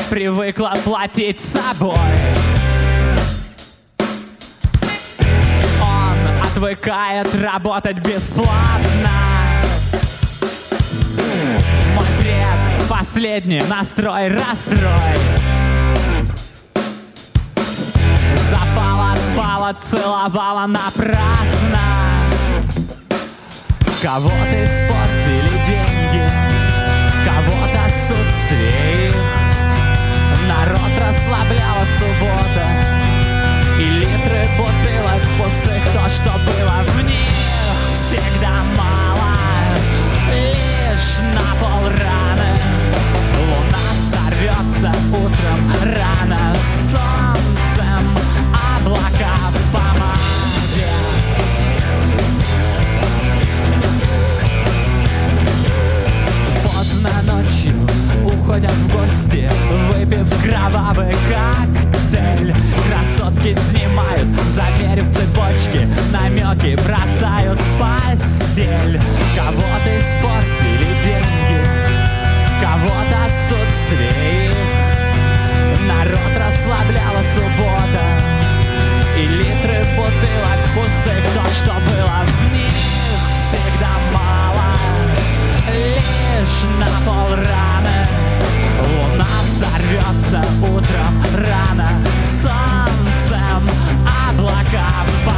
привыкла платить собой. Он отвыкает работать бесплатно. Мой бред, последний настрой, расстрой. Запала, отпала, целовала напрасно. Кого-то испортили деньги, кого-то отсутствие их. Народ расслабляла суббота и литры бутылок пустых. То, что было в них, всегда мало. Лишь на полраны луна взорвется утром рано. Солнцем облака в помаде. Поздно ночью уходят в гости, выпив кровавый коктейль. Красотки снимают, заверив цепочки, намеки бросают в постель. Кого-то испортили деньги, кого-то отсутствие их. Народ расслабляла суббота и литры бутылок пустых. То, что было в них, всегда мало. Лишь на полраны луна взорвется утром рано. Солнцем облака в